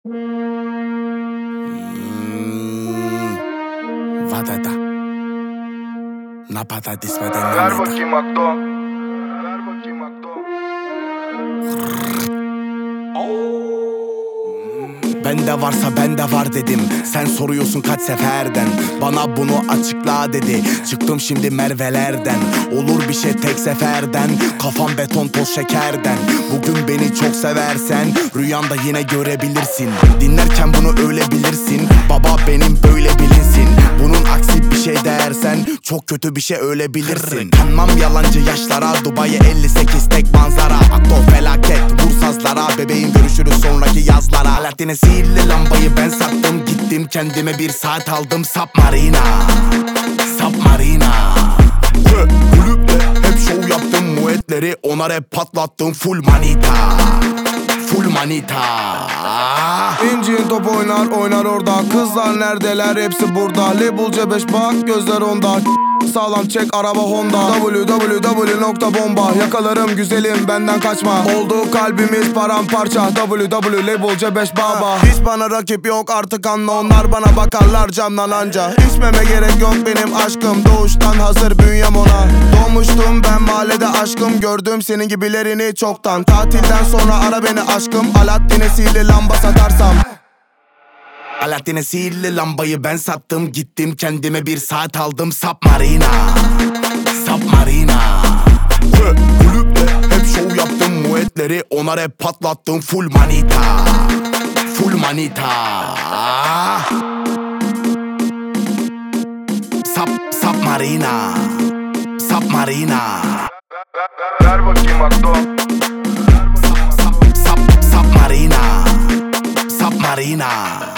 Vadada Napada dismeden Ver bakayım Akdo. Ver bakayım Akdo. Bende varsa bende var dedim. Sen soruyorsun kaç seferden. Bana bunu açıkla dedi. Çıktım şimdi Merve'lerden. Olur bir şey tek seferden. Kafam beton toz şekerden. Bugün beni çok seversen rüyanda yine görebilirsin. Dinlerken bunu öyle bilirsin. Baba benim böyle bilinsin. Bunun aksi bir şey dersen çok kötü bir şey öyle bilirsin. Kanmam yalancı yaşlara. Dubai 58 tek manzara. Akdo felaket vur sazlara. Bebeğim görüşürüz sonraki yazlara. Alaaddin'e sihirli lambayı ben sattım. Gittim kendime bir saat aldım. Submarina Submarina. Kulüpte hep şov yaptım. Muetleri ona rap patlattım. Full manita Full manita. İnciğin top oynar orada. Kızlar neredeler hepsi burada. Label C5 bak gözler onda. Sağlam çek araba Honda. www.bomba. Yakalarım güzelim benden kaçma. Oldu kalbimiz paramparça. www Label C5 baba. Hiç bana rakip yok artık anla. Onlar bana bakarlar camdan anca. İçmeme gerek yok benim aşkım. Doğuştan hazır bünyem ona. Doğmuştum ben mahallede aşkım. Gördüm senin gibilerini çoktan. Tatilden sonra ara beni aşkım. Alaaddin'e sihirli lamba satarsam. Alaaddin'e sihirli lambayı ben sattım. Gittim kendime bir saat aldım. Submarina Submarina. Kulüpte hep şov yaptım. Muetleri ona rap patlattım. Full manita Full manita. Submarina Submarina. Ver bakayım Akdo. Submarina Submarina.